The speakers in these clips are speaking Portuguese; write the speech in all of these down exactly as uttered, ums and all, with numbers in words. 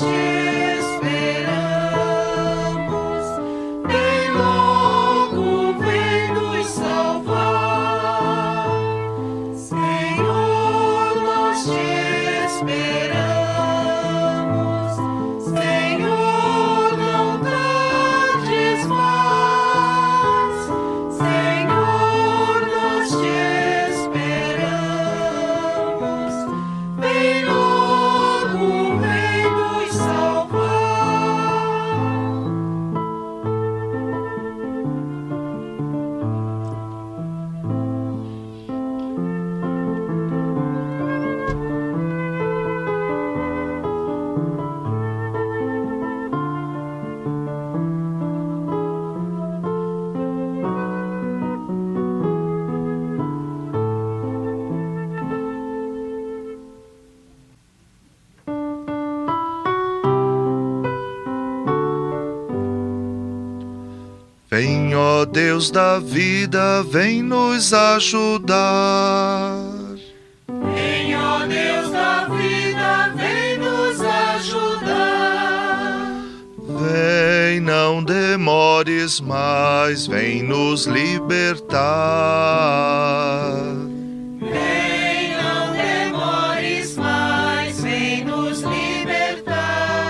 Vem, ó Deus da vida, vem nos ajudar. Vem, ó Deus da vida, vem nos ajudar. Vem, não demores mais, vem nos libertar. Vem, não demores mais, vem nos libertar.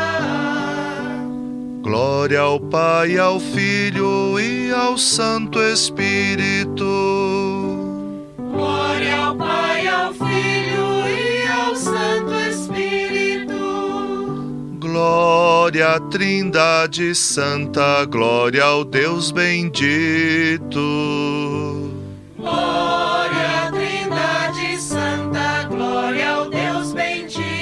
Glória ao Pai, ao Filho e ao Santo Espírito. Glória ao Pai, ao Filho e ao Santo Espírito. Glória à Trindade Santa, glória ao Deus bendito. Glória à Trindade Santa, glória ao Deus bendito.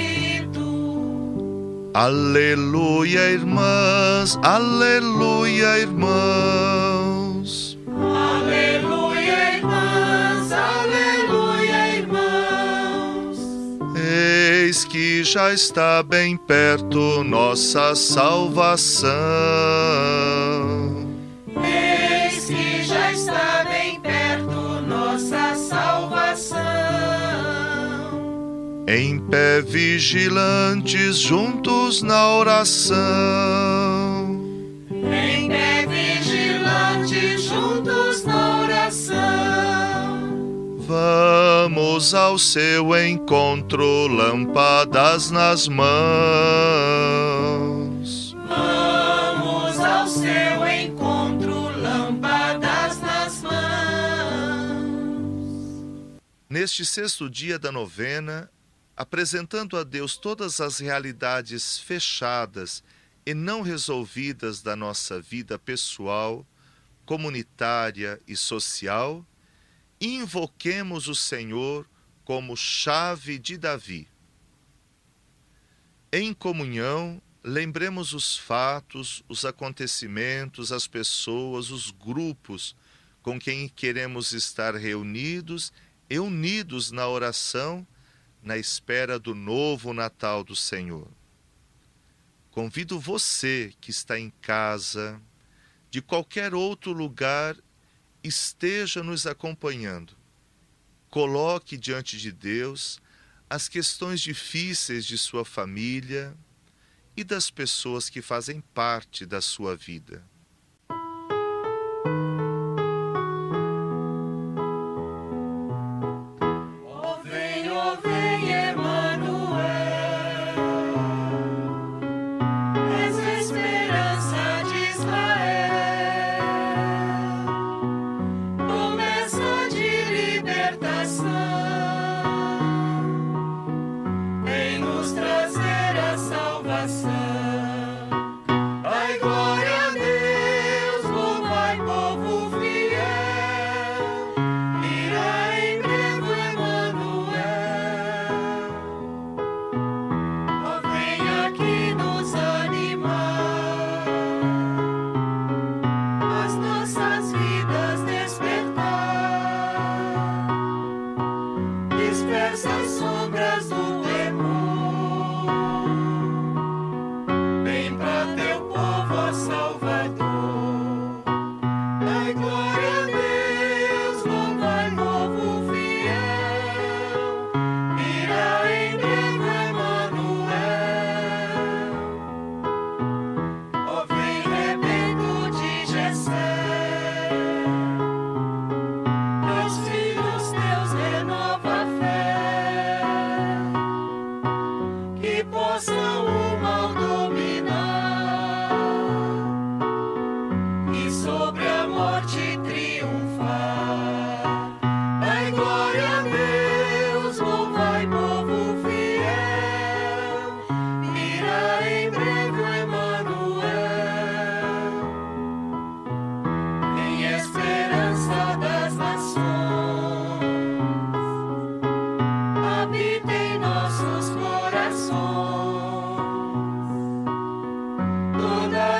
Aleluia, irmãs, aleluia, irmãos. Aleluia, irmãs, aleluia, irmãos. Eis que já está bem perto nossa salvação. Eis que já está bem perto nossa salvação. Em pé vigilantes, juntos na oração. Em pé vigilantes, juntos na oração. Vamos ao seu encontro, lâmpadas nas mãos. Vamos ao seu encontro, lâmpadas nas mãos. Neste sexto dia da novena, apresentando a Deus todas as realidades fechadas e não resolvidas da nossa vida pessoal, comunitária e social, invoquemos o Senhor como chave de Davi. Em comunhão, lembremos os fatos, os acontecimentos, as pessoas, os grupos com quem queremos estar reunidos e unidos na oração, na espera do novo Natal do Senhor. Convido você que está em casa, de qualquer outro lugar, esteja nos acompanhando. Coloque diante de Deus as questões difíceis de sua família e das pessoas que fazem parte da sua vida. Ai, glória a Deus.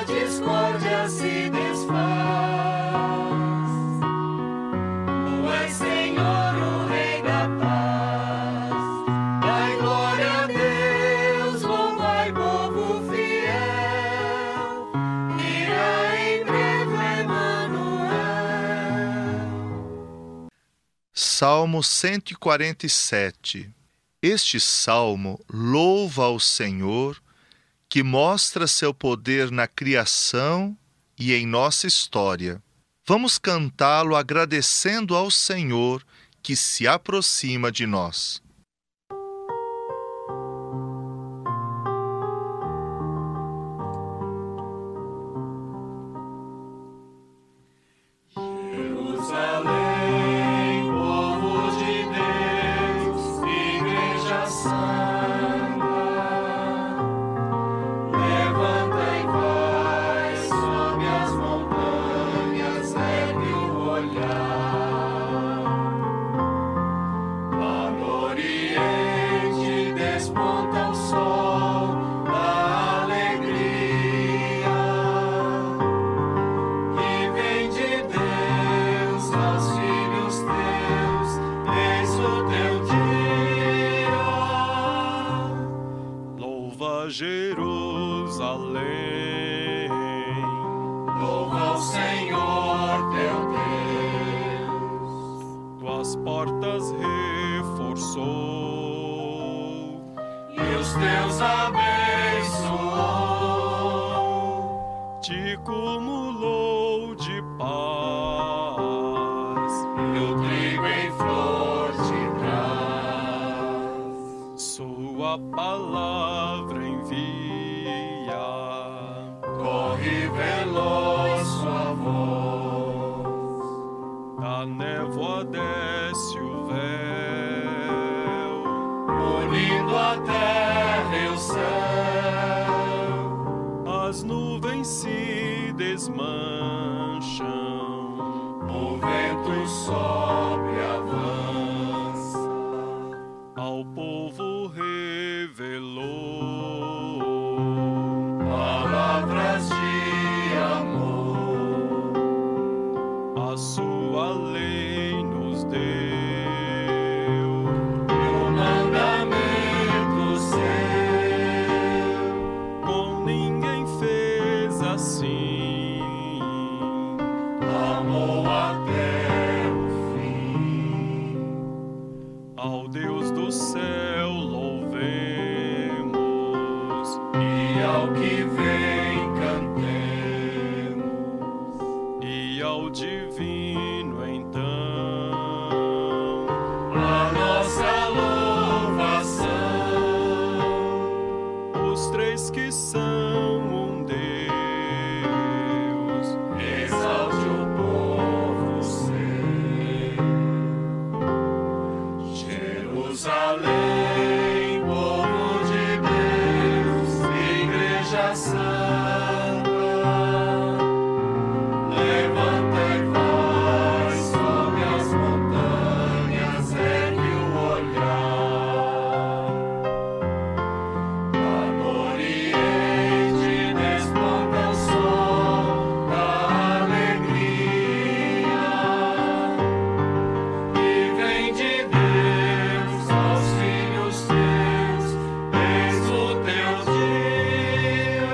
a discórdia se desfaz. Tu és Senhor, o Rei da paz. Dai glória a Deus, louvai povo fiel. Virá em breve Emanuel. Salmo cento e quarenta e sete. Este salmo louva ao Senhor, que mostra seu poder na criação e em nossa história. Vamos cantá-lo agradecendo ao Senhor que se aproxima de nós. Jerusalém, povo de Deus, Igreja Santa, levanta e vai sob as montanhas, ergue o olhar. Lá no Oriente desponta o sol da alegria, que vem de Deus aos filhos teus, eis o teu dia. Louva Jerusalém, Louva o Senhor teu Deus, tuas portas reforçou, e os teus abençoou, te cumulou de paz, e o trigo em flor te traz. sua palavra envia, Corre veloz sua voz, da névoa desce o véu, unindo a terra e o céu. as nuvens se desmancham, O vento sopra e avança, ao povo revelou palavras de amor. a sua lei nos deu, E o mandamento seu, com ninguém fez assim, amou até o fim. ao Deus do céu louvemos, E ao que vem cantemos, e ao divino então, a nossa louvação. os três que são um Deus, Exalte o povo seu. Jerusalém, povo de Deus, Igreja Santa, levanta e vai sob as montanhas, ergue o olhar. Lá no Oriente desponta o sol da alegria, que vem de Deus aos filhos teus, eis o teu dia.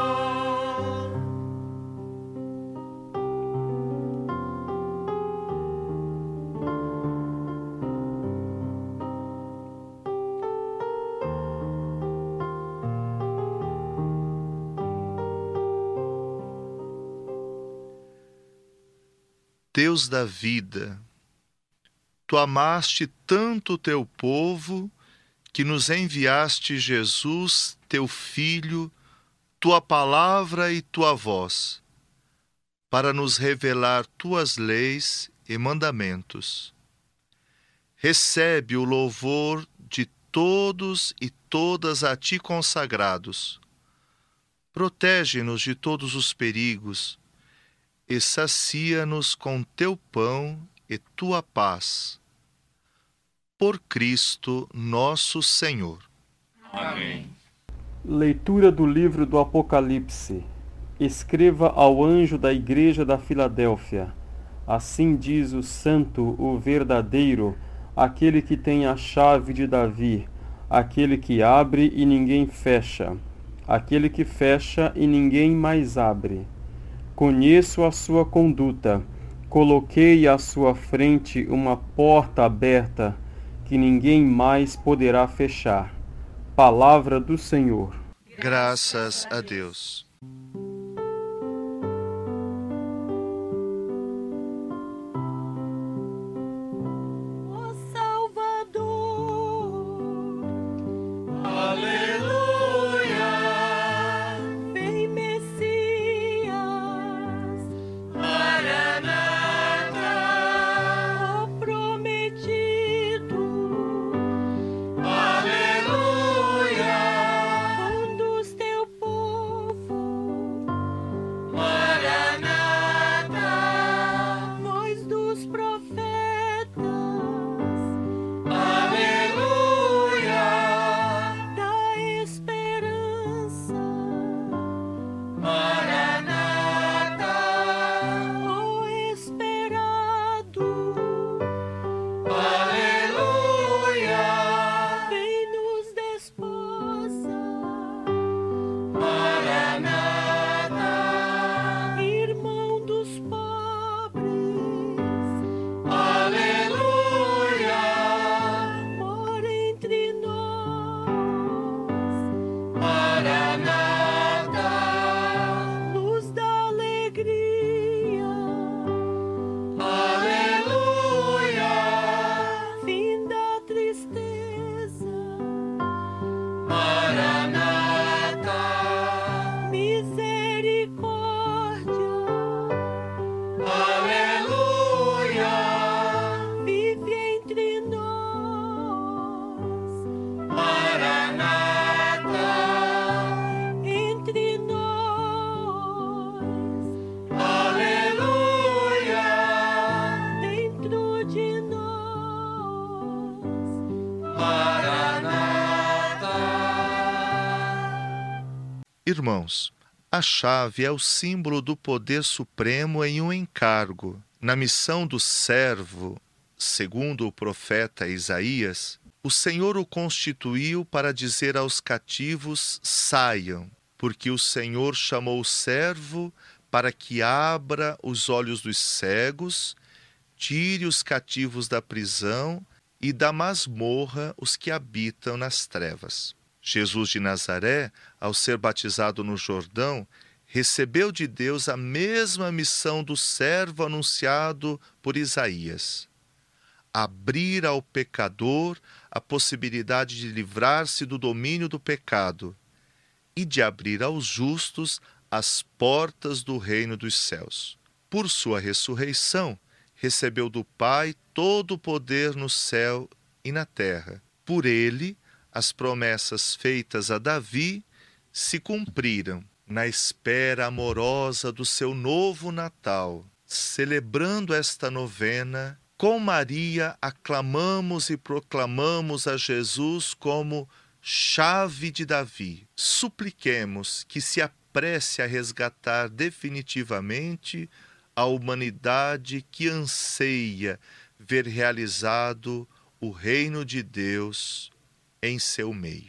Deus da vida, tu amaste tanto o teu povo que nos enviaste Jesus, teu Filho, tua palavra e tua voz, para nos revelar tuas leis e mandamentos. Recebe o louvor de todos e todas a ti consagrados. Protege-nos de todos os perigos e sacia-nos com teu pão e tua paz. Por Cristo nosso Senhor. Amém. Leitura do livro do Apocalipse. Escreva ao anjo da igreja da Filadélfia: assim diz o santo, o verdadeiro, aquele que tem a chave de Davi, aquele que abre e ninguém fecha, aquele que fecha e ninguém mais abre. Conheço a sua conduta, coloquei à sua frente uma porta aberta, que ninguém mais poderá fechar. Palavra do Senhor. Graças a Deus. Irmãos, a chave é o símbolo do poder supremo em um encargo. Na missão do servo, segundo o profeta Isaías, o Senhor o constituiu para dizer aos cativos: saiam, porque o Senhor chamou o servo para que abra os olhos dos cegos, tire os cativos da prisão e da masmorra os que habitam nas trevas. Jesus de Nazaré, ao ser batizado no Jordão, recebeu de Deus a mesma missão do servo anunciado por Isaías: abrir ao pecador a possibilidade de livrar-se do domínio do pecado e de abrir aos justos as portas do reino dos céus. Por sua ressurreição, recebeu do Pai todo o poder no céu e na terra. Por ele, as promessas feitas a Davi se cumpriram. Na espera amorosa do seu novo Natal, celebrando esta novena, com Maria aclamamos e proclamamos a Jesus como chave de Davi. Supliquemos que se apresse a resgatar definitivamente a humanidade que anseia ver realizado o reino de Deus em seu meio.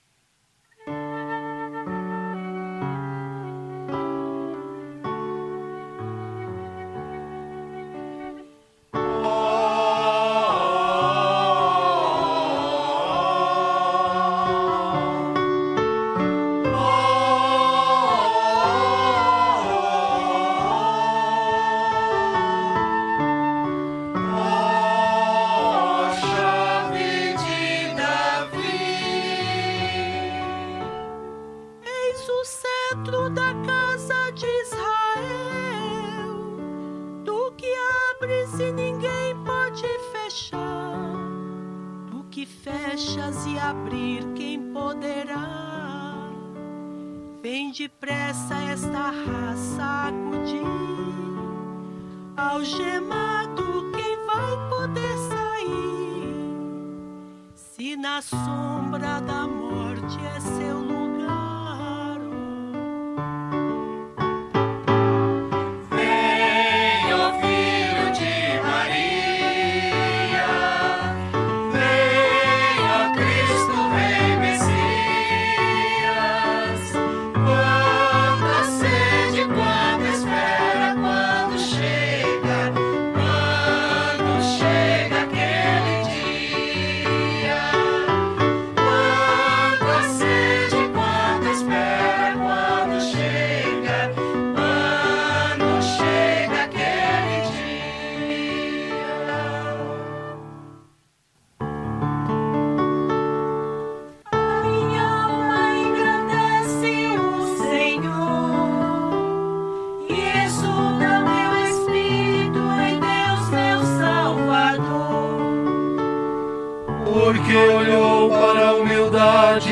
Da casa de Israel, tu que abres e ninguém pode fechar, tu que fechas e abrir quem poderá. Vem depressa esta raça acudir, algemado quem vai poder sair, se na sombra da morte é seu lugar.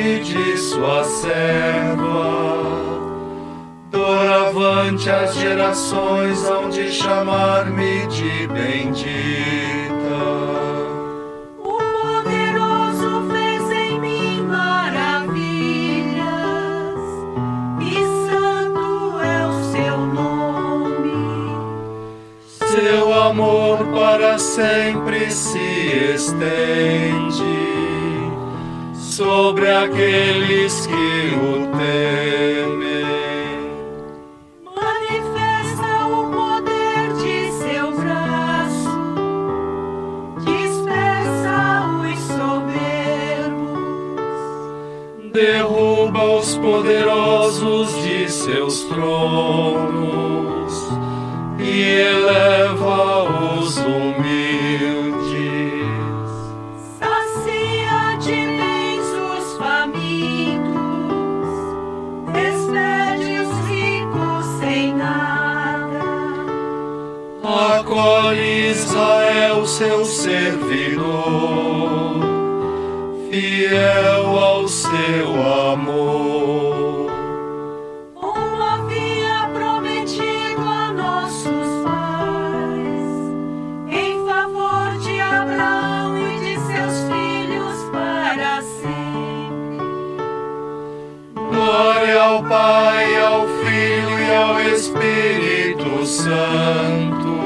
saúde de sua serva. Doravante as gerações hão de chamar-me de bendita. O poderoso fez em mim maravilhas, e santo é o seu nome. Seu amor para sempre se estende sobre aqueles que o temem. Manifesta o poder de seu braço, dispersa os soberbos, Derruba os poderosos de seus tronos e eleva os humildes. sacia de bens os famintos, despede os ricos sem nada. Acolhe Israel, seu servidor, fiel ao seu amor. Como havia prometido a nossos pais, em favor de Abraão e de seus filhos para sempre. Glória ao Pai, ao Filho e ao Espírito Santo,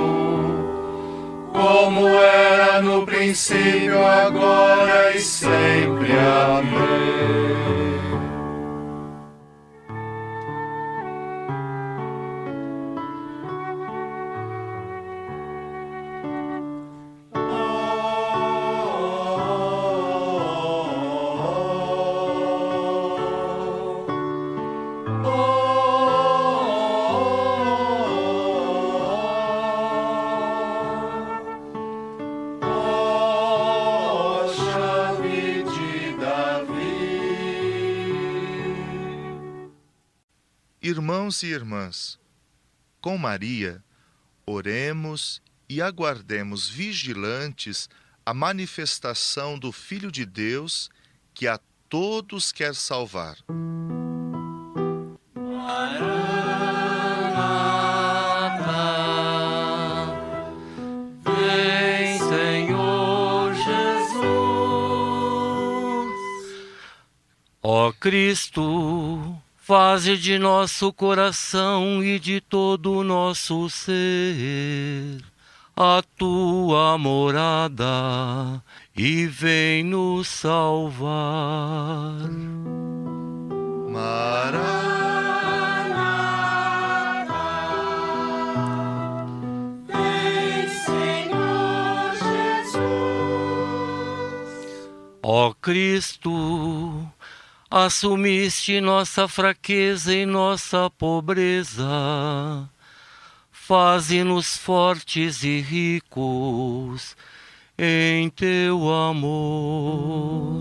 como era no princípio, agora e sempre. Amém. Irmãos e irmãs, com Maria, oremos e aguardemos vigilantes a manifestação do Filho de Deus, que a todos quer salvar. Vem, Senhor Jesus. Ó Cristo, faze de nosso coração e de todo o nosso ser a tua morada e vem nos salvar. Maranata, vem, Senhor Jesus. Ó Cristo, assumiste nossa fraqueza e nossa pobreza, faze-nos fortes e ricos em teu amor.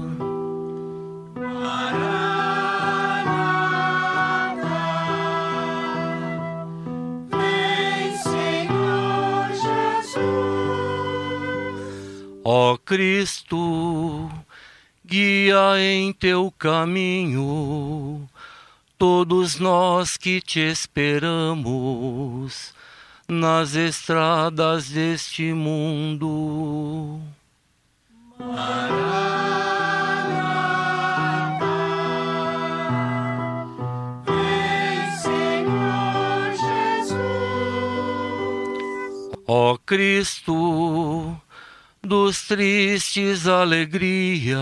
Maranata, vem, Senhor Jesus. Ó Cristo, guia em teu caminho todos nós que te esperamos nas estradas deste mundo. Maranata, vem, Senhor Jesus. Ó Cristo, dos tristes alegria,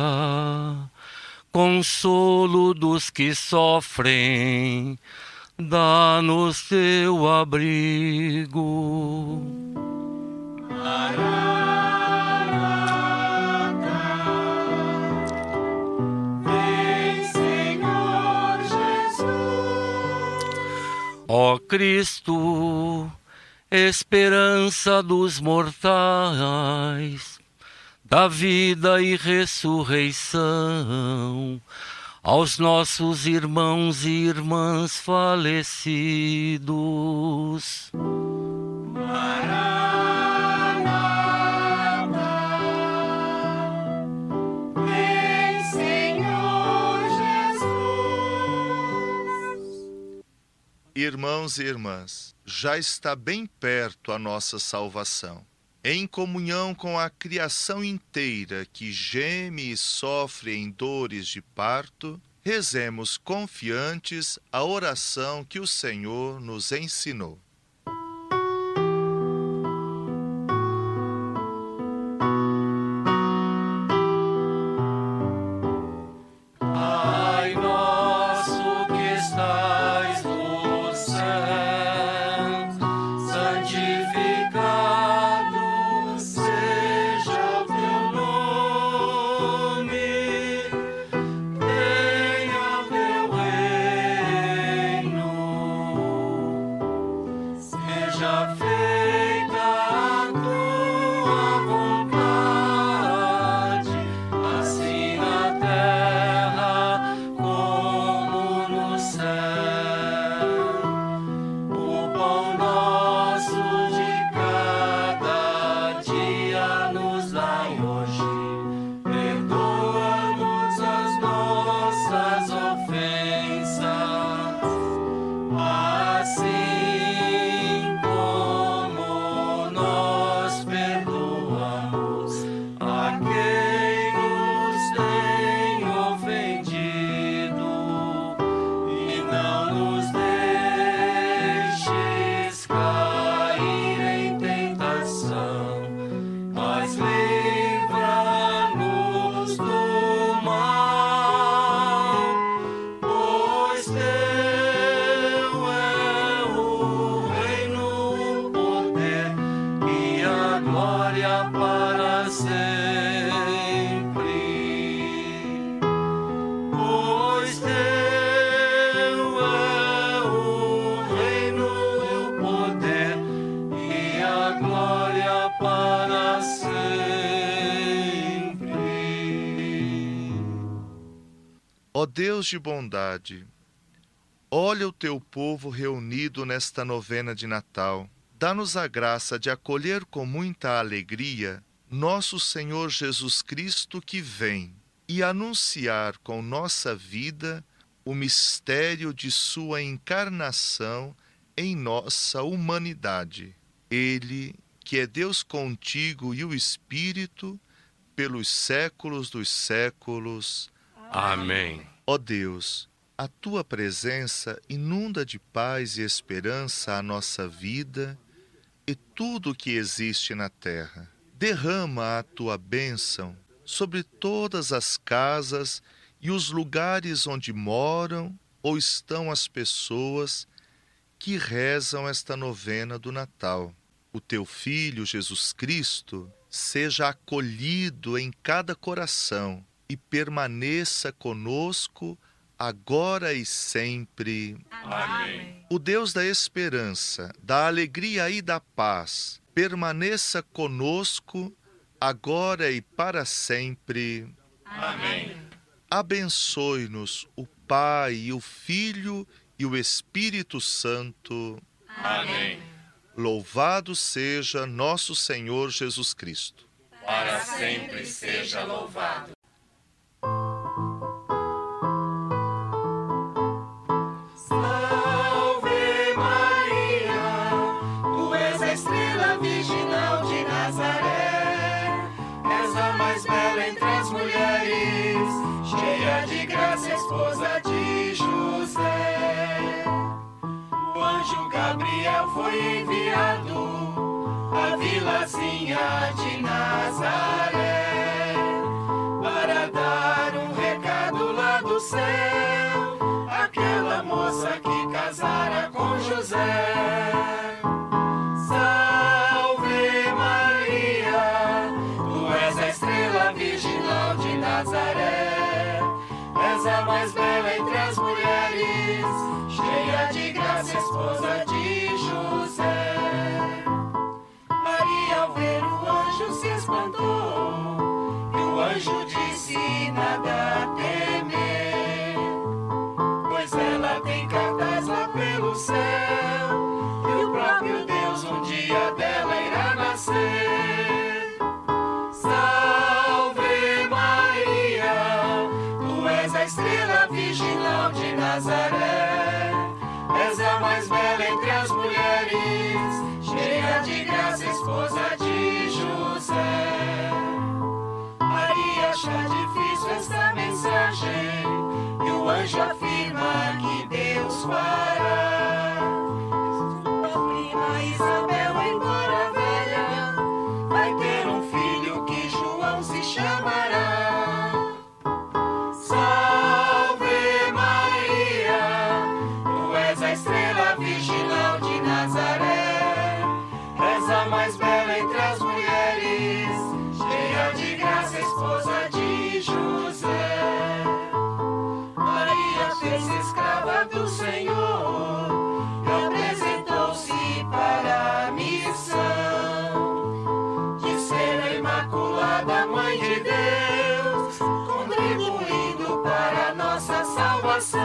consolo dos que sofrem, dá-nos teu abrigo. Maranata, vem, Senhor Jesus. Ó Cristo, esperança dos mortais, da vida e ressurreição, aos nossos irmãos e irmãs falecidos. Maranata, vem, Senhor Irmãos e irmãs, já está bem perto a nossa salvação. Em comunhão com a criação inteira que geme e sofre em dores de parto, rezemos confiantes a oração que o Senhor nos ensinou. Ó Deus de bondade, olha o teu povo reunido nesta novena de Natal. Dá-nos a graça de acolher com muita alegria nosso Senhor Jesus Cristo que vem e anunciar com nossa vida o mistério de sua encarnação em nossa humanidade. Ele, que é Deus contigo e o Espírito, pelos séculos dos séculos. Amém. Ó Deus, a tua presença inunda de paz e esperança a nossa vida e tudo o que existe na terra. Derrama a tua bênção sobre todas as casas e os lugares onde moram ou estão as pessoas que rezam esta novena do Natal. O teu Filho, Jesus Cristo, seja acolhido em cada coração e permaneça conosco agora e sempre. Amém. O Deus da esperança, da alegria e da paz, permaneça conosco agora e para sempre. Amém. Abençoe-nos o Pai, e o Filho e o Espírito Santo. Amém. Louvado seja nosso Senhor Jesus Cristo. Para sempre seja louvado. Esposa de José, o anjo Gabriel foi enviado à vilazinha de Nazaré para dar um recado lá do céu àquela moça que casara com José. Salve Maria, tu és a estrela virginal de Nazaré. És a mais bela entre as mulheres, cheia de graça, esposa de José. Maria, ao ver o anjo, se espantou, e o anjo disse: nada temer, pois ela tem cartas lá pelo céu, e o próprio Deus um dia dela irá nascer. Estrela virginal de Nazaré, és a mais bela entre as mulheres, cheia de graça, esposa de José. Maria acha difícil esta mensagem, e o anjo afirma que Deus fará. Sua prima Isabel, embora velha, vai ter um filho que João se chamará. Salve Maria, tu és a estrela virginal de Nazaré, és a mais bela entre as mulheres, cheia de graça, esposa de José. Maria fez-se escrava do Senhor e apresentou-se para a missão de ser a Imaculada Mãe de Deus, contribuindo para a nossa salvação.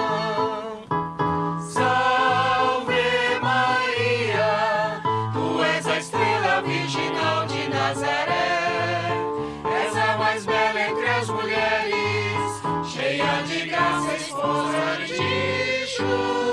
Salve Maria, tu és a estrela virginal de Nazaré, és a mais bela entre as mulheres, cheia de graça, esposa de José.